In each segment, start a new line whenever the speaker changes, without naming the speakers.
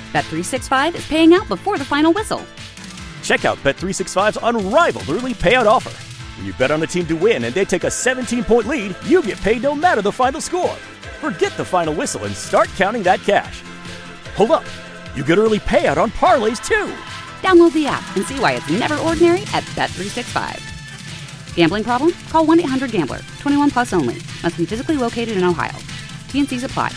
Bet365 is paying out before the final whistle.
Check out Bet365's unrivaled early payout offer. When you bet on a team to win and they take a 17-point lead, you get paid no matter the final score. Forget the final whistle and start counting that cash. Hold up. You get early payout on parlays, too.
Download the app and see why it's never ordinary at Bet365. Gambling problem? Call 1-800-GAMBLER. 21 plus only. Must be physically located in Ohio. T&Cs apply.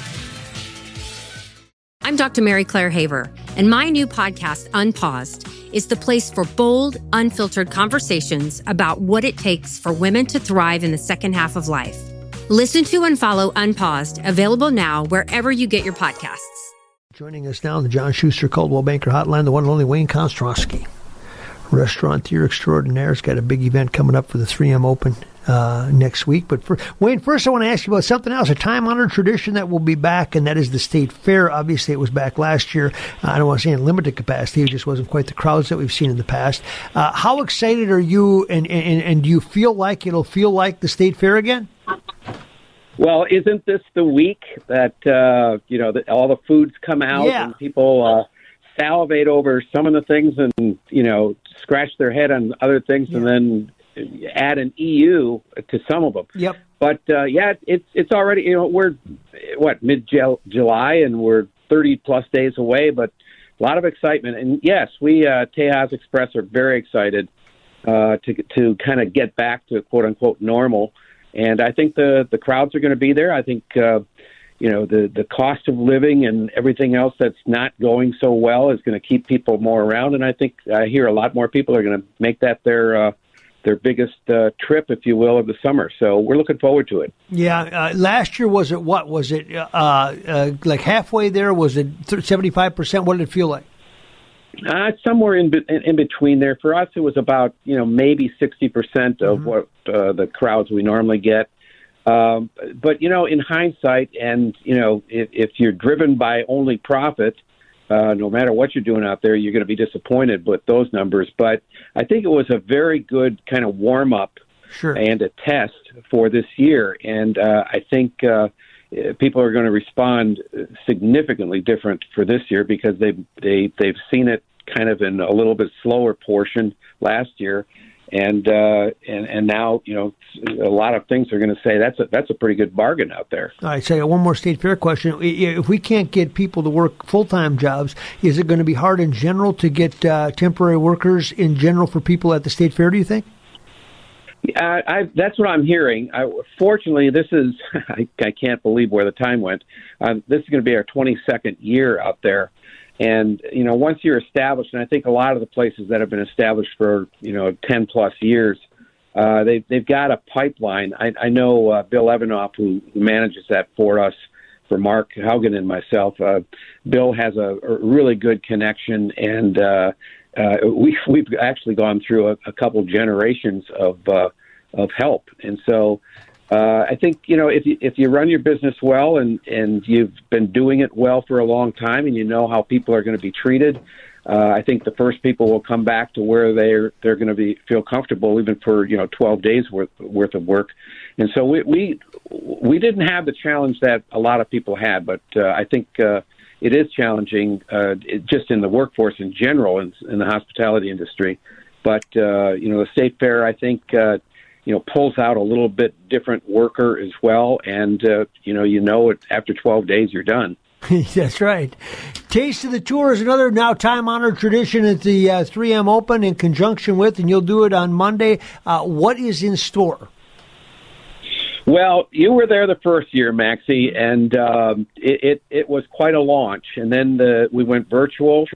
I'm Dr. Mary Claire Haver, and my new podcast, Unpaused, is the place for bold, unfiltered conversations about what it takes for women to thrive in the second half of life. Listen to and follow Unpaused, available now wherever you get your podcasts.
Joining us now on the John Schuster Coldwell Banker Hotline, the one and only Wayne Kostrowski, restaurateur extraordinaire. Has got a big event coming up for the 3M Open next week. But Wayne, first I want to ask you about something else, a time-honored tradition that will be back, and that is the State Fair. Obviously, it was back last year. I don't want to say in limited capacity. It just wasn't quite the crowds that we've seen in the past. How excited are you, and do you feel like it'll feel like the State Fair again?
Well, isn't this the week that, all the foods come out and people salivate over some of the things and, scratch their head on other things and then add an EU to some of them.
Yep.
But, it's already, we're, mid-July, and we're 30-plus days away, but a lot of excitement. And, yes, we, Tejas Express, are very excited to kind of get back to, quote-unquote, normal. And I think the crowds are going to be there. I think, the cost of living and everything else that's not going so well is going to keep people more around. And I think I hear a lot more people are going to make that their biggest trip, if you will, of the summer. So we're looking forward to it. Yeah.
Last year, was it what? Was it like halfway there? Was it 75%? What did it feel like?
Somewhere in between there. For us, it was about, maybe 60% of what the crowds we normally get. But, in hindsight, and, if you're driven by only profit, no matter what you're doing out there, you're going to be disappointed with those numbers. But I think it was a very good kind of warm-up and a test for this year. And I think people are going to respond significantly different for this year because they've seen it kind of in a little bit slower portion last year. And now, a lot of things are going to say that's a pretty good bargain out there.
All right, so I got one more State Fair question. If we can't get people to work full-time jobs, is it going to be hard in general to get temporary workers in general for people at the State Fair, do you think?
That's what I'm hearing. Fortunately, this is, I can't believe where the time went. This is going to be our 22nd year out there. And, once you're established, and I think a lot of the places that have been established for, 10 plus years, they've got a pipeline. I know Bill Evanoff, who manages that for us, for Mark Haugen and myself. Bill has a really good connection, and we've actually gone through a couple generations of help. And so I think, if you run your business well and you've been doing it well for a long time and you know how people are going to be treated, I think the first people will come back to where they're going to feel comfortable even for 12 days worth of work. And so we didn't have the challenge that a lot of people had, but I think it is challenging just in the workforce in general in the hospitality industry. But the State Fair, I think, pulls out a little bit different worker as well, and after 12 days you're done.
That's right. Taste of the Tour is another now time-honored tradition at the 3M Open in conjunction with, and you'll do it on Monday. What is in store?
Well, you were there the first year, Maxie, and it was quite a launch. And then we went virtual,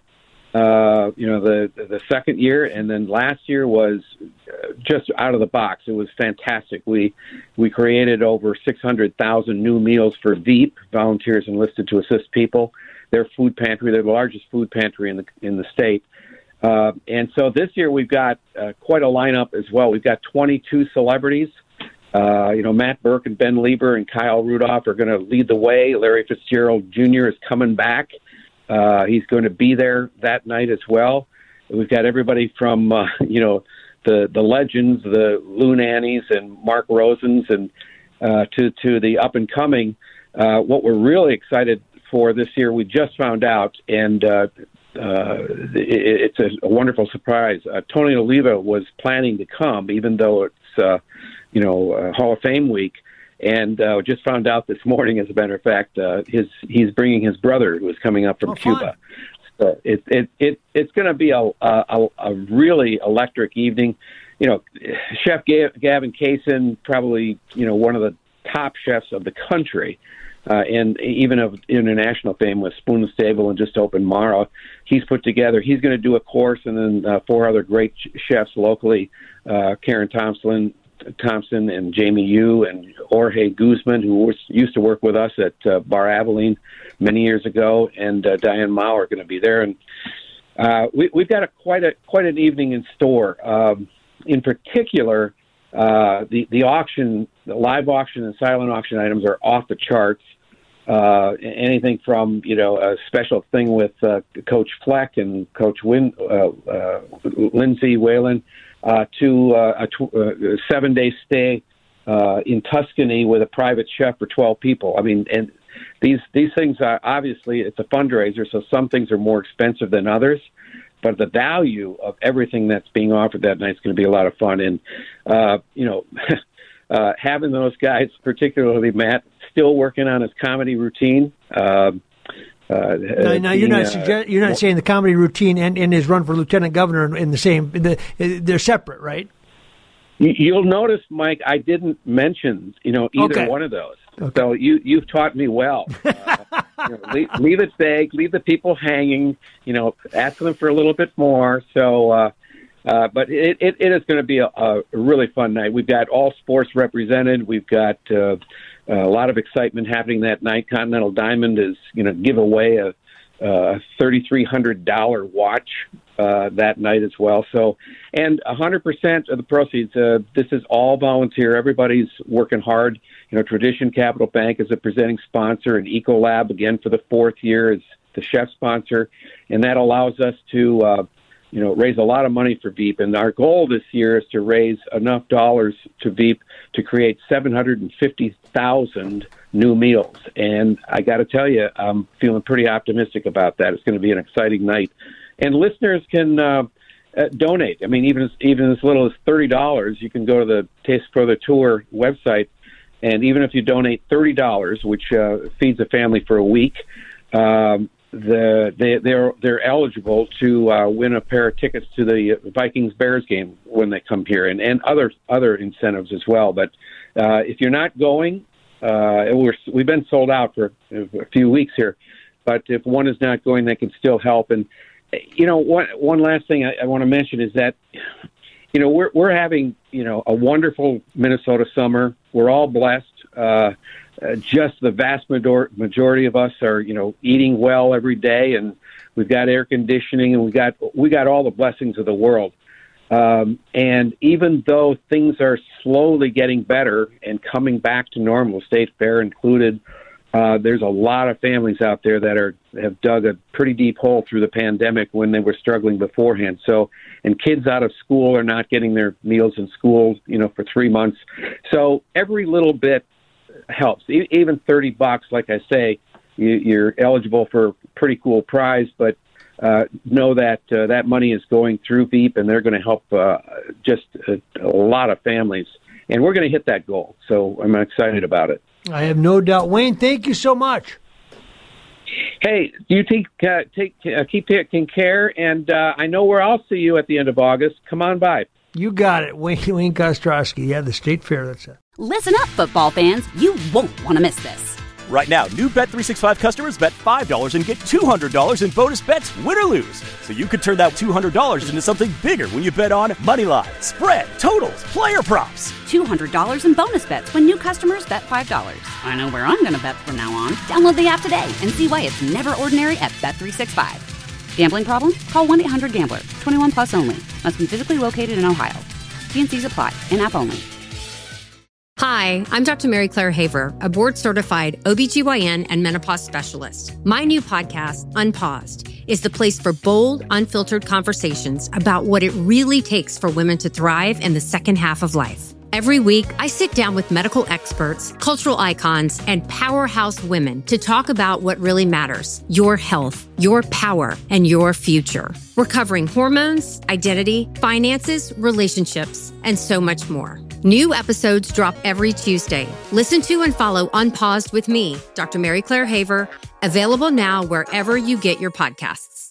the second year, and then last year was just out of the box. It was fantastic. We created over 600,000 new meals for Veep, volunteers enlisted to assist people. Their food pantry, they're the largest food pantry in the state. And so this year we've got quite a lineup as well. We've got 22 celebrities. Matt Burke and Ben Lieber and Kyle Rudolph are going to lead the way. Larry Fitzgerald Jr. is coming back. He's going to be there that night as well. We've got everybody from, the legends, the Lou Nannies and Mark Rosens, and to the up and coming. What we're really excited for this year. We just found out, and it's a wonderful surprise. Tony Oliva was planning to come, even though it's Hall of Fame week, and just found out this morning, as a matter of fact, he's bringing his brother, who is coming up from Cuba. So it's going to be a really electric evening. Chef Gavin Kaysen, probably one of the top chefs of the country, and even of international fame with Spoon and Stable and just opened Mara. He's put together. He's going to do a course, and then 4 other great chefs locally: Karen Thompson and Jamie Yu and Jorge Guzman, who used to work with us at Bar Abilene many years ago, and Diane Mao are going to be there. And we've got quite an evening in store. In particular, the auction, the live auction and silent auction items are off the charts. Anything from a special thing with Coach Fleck and Coach Lindsay Whalen to a 7-day stay in Tuscany with a private chef for 12 people. I mean, and these things are obviously, it's a fundraiser, so some things are more expensive than others. But the value of everything that's being offered that night is going to be a lot of fun. And, having those guys, particularly Matt, still working on his comedy routine. Now
you're not saying the comedy routine and his run for lieutenant governor in the same, they're separate, right?
You'll notice, Mike, I didn't mention, either one of those. Okay. So you've taught me well. Leave it vague, leave the people hanging, ask them for a little bit more. So, but it is going to be a really fun night. We've got all sports represented. We've got a lot of excitement happening that night. Continental Diamond is going to give away a $3,300 watch that night as well. So, and 100% of the proceeds, this is all volunteer. Everybody's working hard. Tradition Capital Bank is a presenting sponsor, and Ecolab, again, for the 4th year, is the chef sponsor. And that allows us to, raise a lot of money for Veep. And our goal this year is to raise enough dollars to Veep to create 750,000 new meals. And I got to tell you, I'm feeling pretty optimistic about that. It's going to be an exciting night. And listeners can donate. I mean, even as little as $30, you can go to the Taste for the Tour website, and even if you donate $30, which feeds a family for a week, they're eligible to win a pair of tickets to the Vikings-Bears game when they come here, and other incentives as well. But if you're not going, we've been sold out for a few weeks here. But if one is not going, they can still help. And one last thing I want to mention is that we're having a wonderful Minnesota summer. We're all blessed. Just the vast majority of us are eating well every day, and we've got air conditioning, and we got all the blessings of the world. And even though things are slowly getting better and coming back to normal, State Fair included, there's a lot of families out there that have dug a pretty deep hole through the pandemic when they were struggling beforehand. So, and kids out of school are not getting their meals in school, for 3 months. So every little bit helps. Even $30, like I say, you're eligible for a pretty cool prize, but know that that money is going through Veep, and they're going to help just a lot of families. And we're going to hit that goal. So I'm excited about it.
I have no doubt. Wayne, thank you so much.
Hey, you keep taking care, and I know where I'll see you at the end of August. Come on by.
You got it, Wayne Kostrowski. Yeah, the State Fair. That's it.
Listen up, football fans. You won't want to miss this.
Right now, new Bet365 customers bet $5 and get $200 in bonus bets, win or lose. So you could turn that $200 into something bigger when you bet on money line, spread, totals, player props.
$200 in bonus bets when new customers bet $5. I know where I'm going to bet from now on. Download the app today and see why it's never ordinary at Bet365. Gambling problem? Call 1-800-GAMBLER. 21 plus only. Must be physically located in Ohio. T&Cs apply. In-app only.
Hi, I'm Dr. Mary Claire Haver, a board-certified OBGYN and menopause specialist. My new podcast, Unpaused, is the place for bold, unfiltered conversations about what it really takes for women to thrive in the second half of life. Every week, I sit down with medical experts, cultural icons, and powerhouse women to talk about what really matters: your health, your power, and your future. We're covering hormones, identity, finances, relationships, and so much more. New episodes drop every Tuesday. Listen to and follow Unpaused with me, Dr. Mary Claire Haver, available now wherever you get your podcasts.